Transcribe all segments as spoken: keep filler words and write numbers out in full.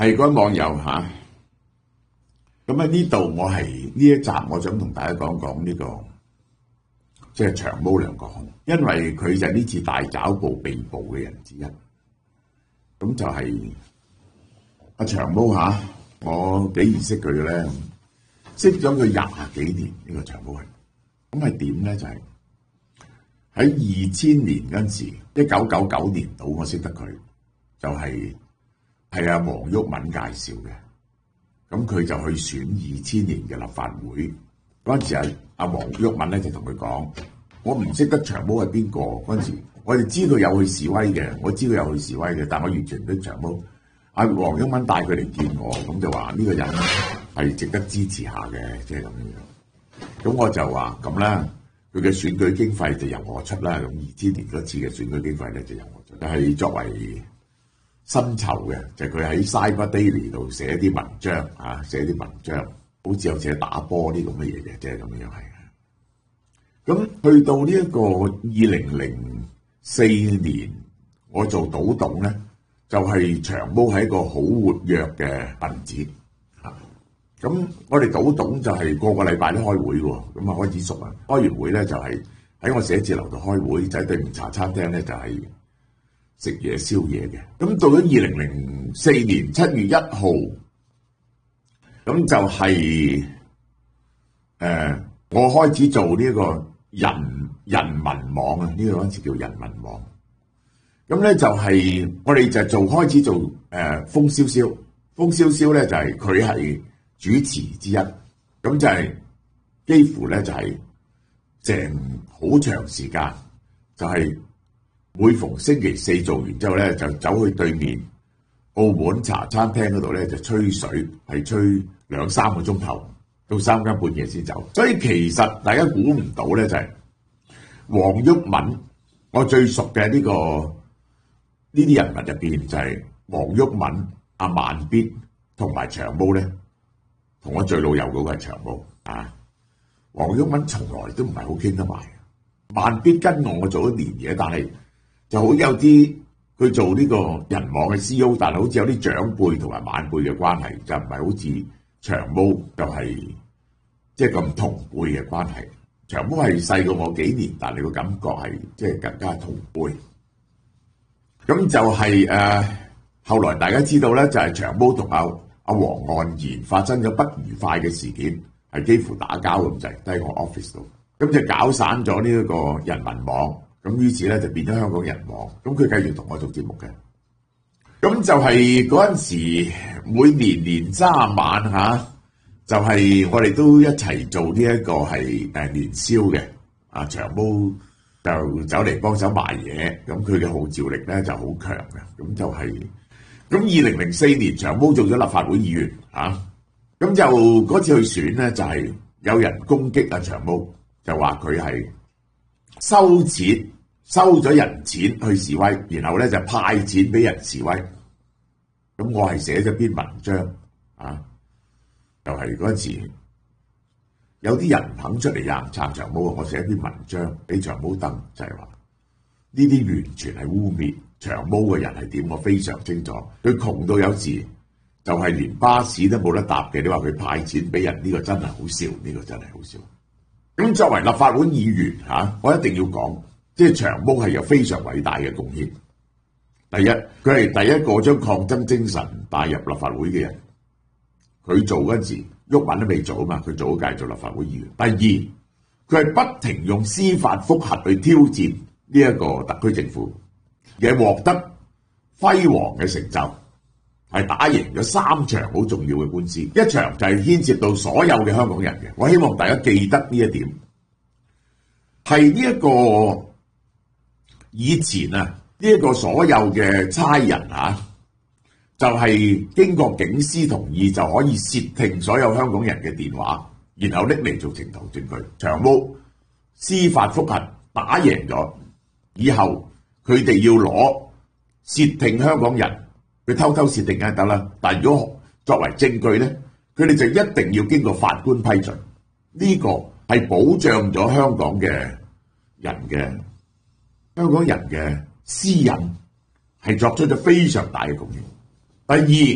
係嗰位網友嚇，咁喺呢度我係呢一集，我想同大家講講呢個即係長毛梁國雄，因為佢就係呢次大抓捕被捕嘅人之一。咁就係阿長毛嚇，我幾認識佢嘅咧，識咗佢廿幾年呢個長毛係，咁係點咧？就係喺二千年嗰陣時，一九九九年到我識得佢，就係。係阿黃毓民介紹嘅，咁佢就去選二千年嘅立法會嗰陣時，阿阿黃毓民咧就同佢講：我唔識得長毛係邊個嗰陣時，我哋知道有去示威嘅，我知道有去示威嘅，但我完全唔識長毛。阿黃毓民帶佢嚟見我，咁就話呢個人係值得支持下嘅，即係咁樣。咁我就話咁啦，佢嘅選舉經費就由我出啦。咁二千年嗰次嘅選舉經費咧就由我出，就係作為薪酬嘅，就係佢喺 Cyber Daily 度寫啲文章啊，寫啲文章，好似有寫打波啲咁嘅嘢嘅，即係咁樣係。咁去到呢一個二零零四年，我做島董咧，就係、是、長毛係一個好活躍嘅分子嚇。咁我哋島董就係個個禮拜都開會喎，咁啊開始熟啊。開完會咧就係喺我寫字樓度開會，就喺對面茶餐廳咧就係、是。食嘢宵夜嘅，咁到咗二零零四年七月一號，咁就係、是、誒、呃，我開始做呢一個人人民網啊，呢、這個嗰陣時叫人民網。咁咧就係我哋就做開始做誒、呃、風蕭蕭，風蕭蕭咧就係佢係主持之一，咁就係幾乎咧就係成好長時間就係、是。每逢星期四做完之後咧，就走去對面澳門茶餐廳嗰度咧就吹水，係吹兩三個鐘頭，到三更半夜先走。所以其實大家估唔到咧，就係黃毓民，我最熟嘅呢、這個呢啲人物入邊就係黃毓民、阿慢必同埋長毛咧，同我最老友嗰個係長毛啊。黃毓民從來都唔係好傾得埋，慢必跟我我做咗年嘢，但係。就好有啲佢做呢個人網嘅 C E O， 但係好似有啲長輩同埋晚輩嘅關係，就唔係好似長毛就係即係咁同輩嘅關係。長毛係細過我幾年，但係個感覺係即係更加同輩。咁就係、是、誒、呃，後來大家知道咧，就係、是、長毛同阿阿黃岸然發生咗不愉快嘅事件，係幾乎打交咁滯，喺我 office 度，咁就搞散咗呢一個人民網。咁於是咧就變咗香港人網，咁佢繼續同我做節目嘅。咁就係嗰陣時，每年年卅晚嚇、啊，就係、是、我哋都一齊做呢一個係誒年宵嘅。啊，長毛就走嚟幫手賣嘢，咁佢嘅號召力咧就好強嘅。咁就係、是，咁二零零四年長毛做咗立法會議員嚇，咁、啊、就嗰次去選咧就係、是、有人攻擊阿長毛，就話佢係收錢收咗人錢去示威，然後咧就派錢俾人示威。咁我係寫咗篇文章啊，就係嗰陣時有啲人唔肯出嚟硬撐長毛，我寫一篇文章俾長毛登，就係話呢啲完全係污蔑長毛嘅人係點，我非常清楚。佢窮到有時就係連巴士都冇得搭嘅，你話佢派錢俾人，呢個真係好笑，呢個真係好笑。咁作為立法會議員嚇、啊，我一定要講，即係長毛係有非常偉大嘅貢獻。第一，佢係第一個將抗爭精神帶入立法會嘅人。佢做嗰陣時，毓民都未做啊嘛，佢做咗屆做立法會議員。第二，佢係不停用司法覆核去挑戰呢一個特區政府，而係獲得輝煌嘅成就，係打贏咗三場好重要嘅官司，一場就係牽涉到所有嘅香港人嘅。我希望大家記得呢一點，係呢一個以前啊，呢一個所有嘅差人啊，就係經過警司同意就可以竊聽所有香港人嘅電話，然後拎嚟做呈堂證據。長毛司法覆核打贏咗，以後佢哋要攞竊聽香港人，佢偷偷竊聽梗係得啦，但係如果作為證據咧，佢哋就一定要經過法官批准。呢個係保障咗香港嘅人嘅香港人嘅私隱，係作出咗非常大嘅貢獻。第二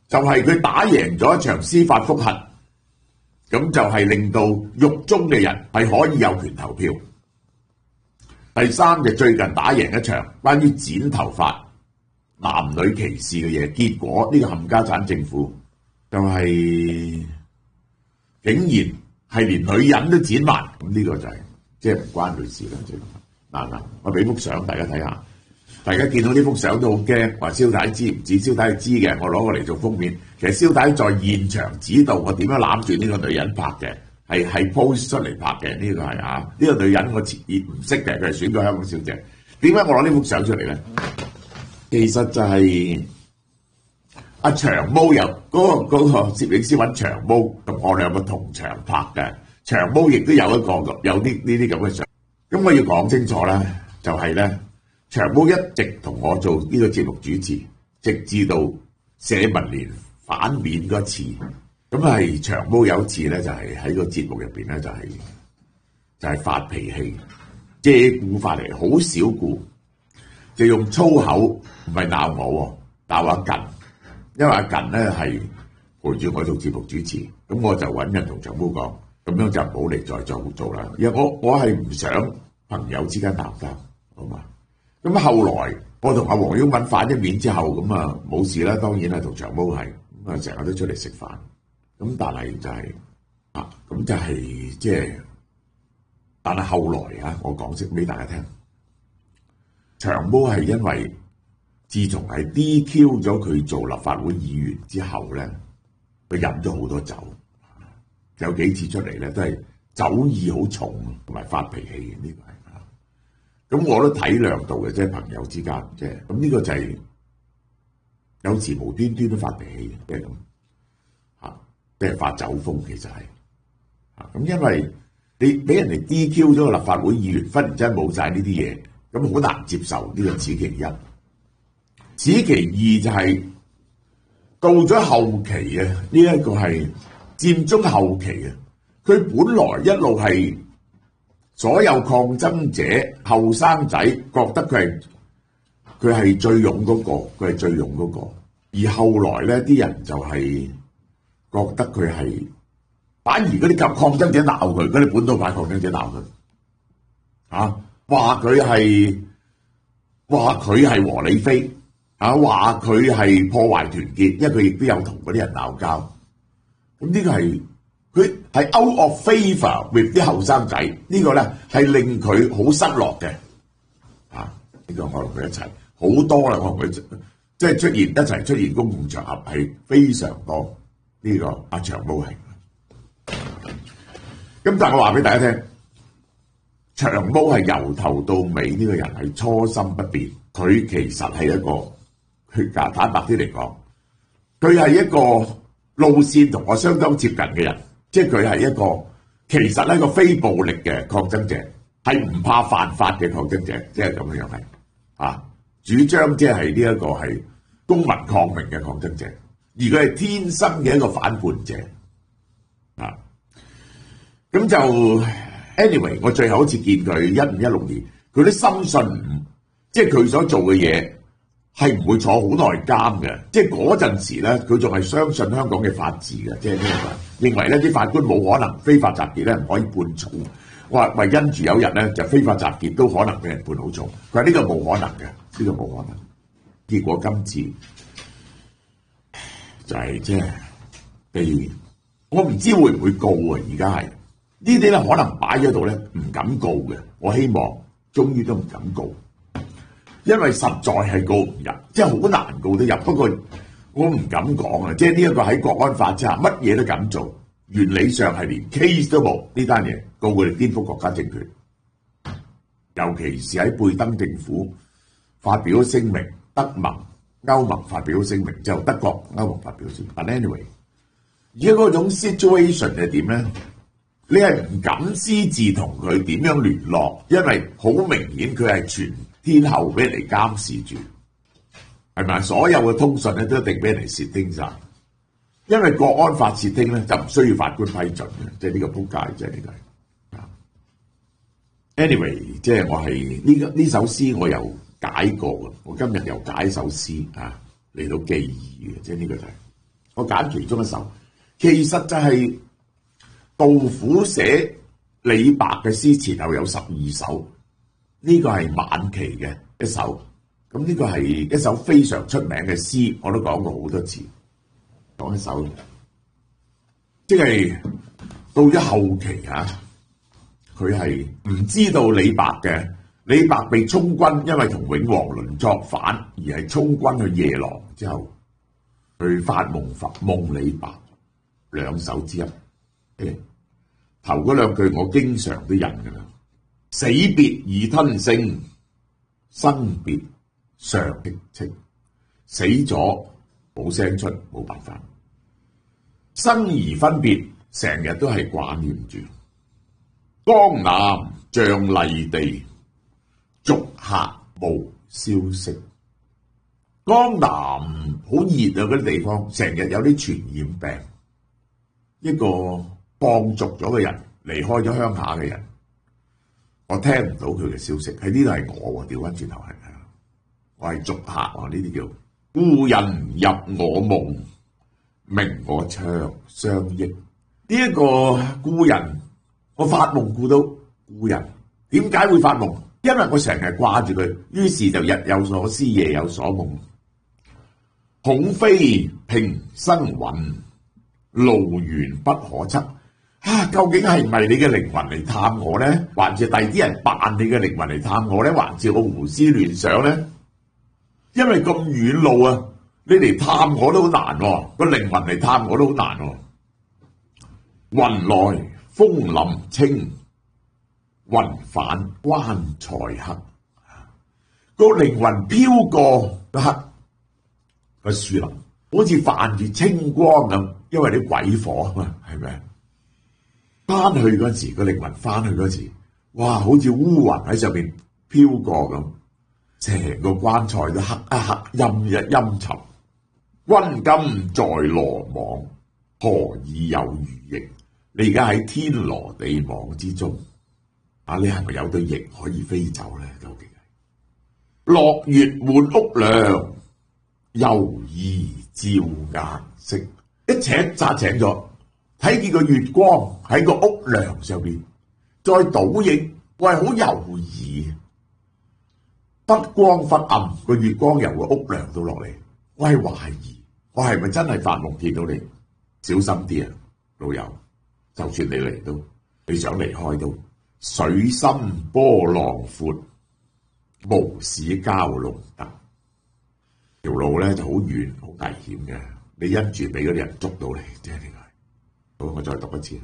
就係佢打贏咗一場司法覆核，咁就係令到獄中嘅人係可以有權投票。第三就最近打贏一場關於剪頭髮、男女歧視嘅嘢，結果呢個冚家產政府就係竟然係連女人都剪埋，咁呢個就係即係唔關佢事啦。即係嗱嗱，我俾幅相大家睇下。大家見到呢幅相都好驚，話蕭太知唔知？蕭太係知嘅，我攞過嚟做封面。其實蕭太在現場指導我點樣攬住呢個女人拍嘅，係係 post 出嚟拍嘅。呢個係啊，呢個女人我前邊唔識嘅，佢係選咗香港小姐。點解我攞呢幅相出嚟咧？其實就係阿長毛由嗰個嗰個攝影師揾長毛同我兩個同場拍嘅，長毛亦都有一個有啲呢啲咁嘅相。咁我要講清楚啦，就係咧。長毛一直同我做呢個節目主持，直至到社民連反面嗰次，咁係長毛有一次咧，就係喺個節目入邊咧，就係就係發脾氣，借故發嚟，好少故，就用粗口，唔係鬧我，鬧阿近，因為阿近咧係陪住我做節目主持，咁我就揾人同長毛講，咁樣就唔好嚟再做做啦，因為我我係唔想朋友之間鬧交，好嘛？咁後來我同阿黃毓民反一面之後，咁啊冇事啦，當然係同長毛係咁啊，成日都出嚟食飯。咁但係就係、是、啊，咁就係即係，但係後來啊，我講識俾大家聽，長毛係因為自從係 D Q 咗佢做立法會議員之後咧，佢飲咗好多酒，有幾次出嚟咧都係酒意好重，同埋發脾氣嘅呢個係。咁我都體諒到嘅，即係朋友之間，即係咁呢個就係有時無端端都發脾氣，即係咁嚇，即係發酒瘋，其實係嚇。咁因為你俾人哋 D Q 咗個立法會議員，忽然之間冇晒呢啲嘢，咁好難接受，呢個此其一。此其二就係到咗後期啊，呢一個係佔中後期啊，佢本來一路係。所有抗爭者後生仔覺得佢係佢係最勇嗰個，佢係最勇嗰個。而後來咧，啲人就係覺得佢係，反而嗰啲抗抗爭者鬧佢，嗰啲本土派抗爭者鬧佢，啊，話佢係話佢係和理非，啊，話佢係破壞團結，因為佢亦都有同嗰啲人鬧交。咁呢個係。佢係 out of favor with 啲後生仔，呢個咧係令佢好失落嘅，啊！呢個我同佢一齊好多啦，我同佢即係出現一齊出現公共場合係非常多。呢個阿長毛係，咁但係我話俾大家聽，長毛係由頭到尾呢個人係初心不變，佢其實係一個，佢坦白啲嚟講，佢係一個路線同我相當接近嘅人。即係佢係一個，其實係一個非暴力嘅抗爭者，係唔怕犯法嘅抗爭者，即係咁樣樣係啊，主張即係呢一個係公民抗命嘅抗爭者，而佢係天生嘅一個反叛者啊。咁就 anyway， 我最後一次見佢一五一六年，佢都深信，即係佢所做嘅嘢係唔會坐好耐監嘅，即係嗰陣時咧，佢仲係相信香港嘅法治嘅，即係呢個認為咧啲法官冇可能非法集結咧唔可以判重，話為因住有日咧就非法集結都可能俾人判好重，佢話呢個冇可能嘅，呢、呢個冇可能。結果今次就係即係，譬如我唔知會唔會告啊，而家係呢啲咧可能擺喺度咧唔敢告嘅，我希望終於都唔敢告。因為實在係告唔入，即係好難告得入。不過我唔敢講啊，即係呢一個喺國安法之下，乜嘢都敢做。原理上係連 case 都冇呢單嘢，告佢哋顛覆國家政權。尤其是喺貝登政府發表咗聲明，德盟、歐盟發表咗聲明之後，德國、歐盟發表咗聲明。But anyway， 而家嗰種 situation 係點咧？你係唔敢私自同佢點樣聯絡，因為好明顯佢係全天候俾人哋監視住，係咪？所有嘅通訊咧都一定俾人哋竊聽晒，因為國安法竊聽咧就唔需要法官批准嘅，即係呢個撲街，即係呢個。Anyway， 即係我係呢個呢首詩我又解過嘅，我今日又解首詩啊嚟到記憶嘅，即係呢個就係我揀其中一首，其實就係杜甫寫李白嘅詩前後有十二首，呢個係晚期嘅一首。咁呢個係一首非常出名嘅詩，我都講過好多次。講一首，即係到咗後期啊，佢係唔知道李白嘅。李白被充軍，因為同永王倫作反，而係充軍去夜郎之後，去發夢發夢李白兩首之一。誒，頭嗰兩句我經常都引㗎啦。死別已吞聲，生別尚戚戚。死咗冇聲出，冇辦法。生而分別，成日都係掛念住。江南瘴癘地，逐客無消息。江南好熱啊，嗰啲地方成日有啲傳染病。一個放逐咗嘅人，離開咗鄉下嘅人，我聽唔到佢嘅消息。喺呢度係我調翻轉頭係，我係逐客啊！呢啲叫故人入我夢，明我長相憶。呢、這、一個故人，我發夢顧到故人，點解會發夢？因為我成日掛住佢，於是就日有所思，夜有所夢。恐非平生魂，路遠不可測。啊，究竟係唔係你嘅靈魂嚟探我咧？還是第啲人扮你嘅靈魂嚟探我咧？還是我胡思亂想咧？因為咁遠路啊，你嚟探我都好難喎，個靈魂嚟探我都好難喎。雲來風林清，雲返關塞黑。個靈魂飄過個黑個樹林，好似泛住清光咁，因為啲鬼火啊嘛，係咪？翻去嗰時，個靈魂翻去嗰時，哇，好似烏雲喺上面飄過咁，成個關塞都黑一黑，陰一陰沉。君今在羅網，何以有餘翼？你而家喺天羅地網之中，啊，你係咪有對翼可以飛走咧？究竟係落月滿屋梁，猶疑照顏色。一請扎醒咗，睇見個月光喺個屋梁上邊，再倒影，我係好猶豫，忽光忽暗，個月光由個屋梁到落嚟，我係懷疑，我係咪真係發夢見到你？小心啲啊，老友，就算你嚟到，你想離開都水深波浪闊，無使蛟龍得。條路咧就好遠，好危險嘅，你因住俾嗰啲人捉到你，即係點解？好，我再讀一次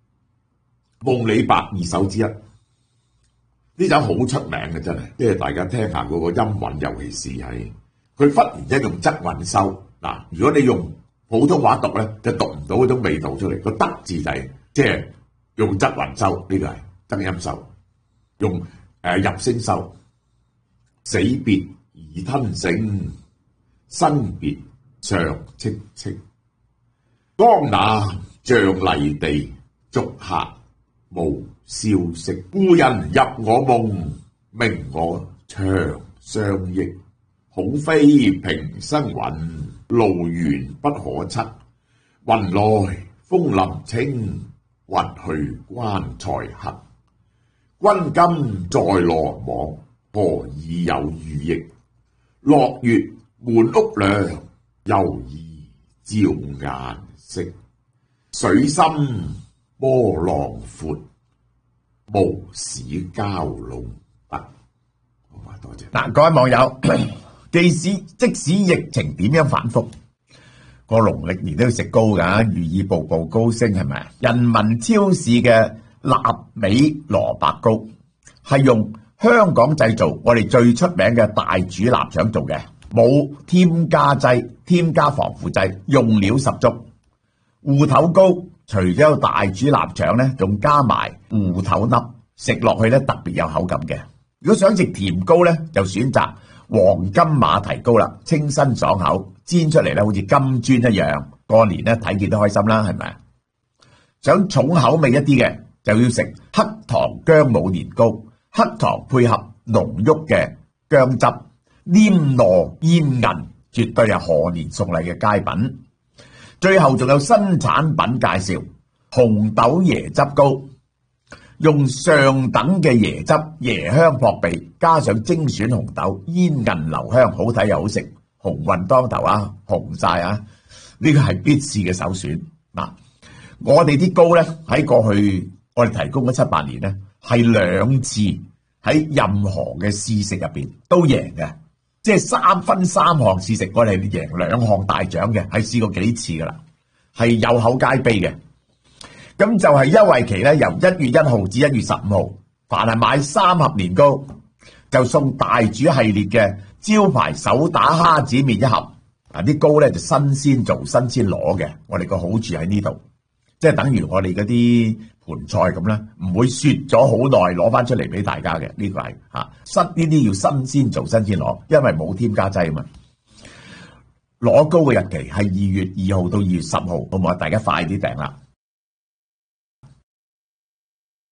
《夢李白二首之一》，呢首好出名嘅，真係，即係大家聽下嗰個音韻，尤其是係佢忽然間用仄韻收嗱。如果你用普通話讀咧，就讀唔到嗰種味道出嚟。個得字就係即係用仄韻收，呢、這個係得音收，用誒、呃、入聲收。死別已吞聲，生別尚戚戚。江南瘴癘地，逐客無消息。故人入我夢，明我長相憶。恐非平生魂，路遠不可測。雲來風林清，雲去關塞黑。君今在羅網，何以有餘翼？落月滿屋梁，猶疑照顏色。水深波浪闊，無使蛟龍得。好啊，多謝。 嗱，各位網友，即使即使疫情點樣反覆，個農曆年都要食糕噶，寓意步步高升，係咪？人民超市嘅臘味蘿蔔糕係用香港製造，我哋最出名嘅大煮臘腸做嘅，冇添加劑、添加防腐劑，用料十足。芋頭糕除咗有大煮臘腸咧，仲加埋芋頭粒，食落去咧特別有口感嘅。如果想食甜糕咧，就選擇黃金馬蹄糕啦，清新爽口，煎出嚟咧好似金磚一樣。過年咧睇見都開心啦，係咪？想重口味一啲嘅，就要食黑糖薑母年糕。黑糖配合濃郁嘅薑汁，黏糯煙韌，絕對係賀年送禮嘅佳品。 最後仲有新產品介紹，紅豆椰汁糕，用上等嘅椰汁，椰香撲鼻，加上精選紅豆，煙韌留香，好睇又好食，鴻運當頭啊，紅晒啊！呢個係必試嘅首選嗱。我哋啲糕咧喺過去我哋提供咗七八年咧，係兩次喺任何嘅試食入邊都贏嘅，即係三分三項試食，我哋係贏兩項大獎嘅，係試過幾次噶啦，係有口皆碑嘅。咁就係優惠期咧，由一月一號至一月十五號，凡係買三盒年糕，就送大煮系列嘅招牌手打蝦子麵一盒。嗱，啲糕咧就新鮮做，新鮮攞嘅。我哋個好處喺呢度，即係等於我哋嗰啲盤菜咁啦，唔會雪咗好耐攞翻出嚟俾大家嘅。呢個係嚇新呢啲要新鮮做，新鮮攞，因為冇添加劑啊嘛。攞糕嘅日期係二月二號到二月十號，好唔好啊？大家快啲訂啦！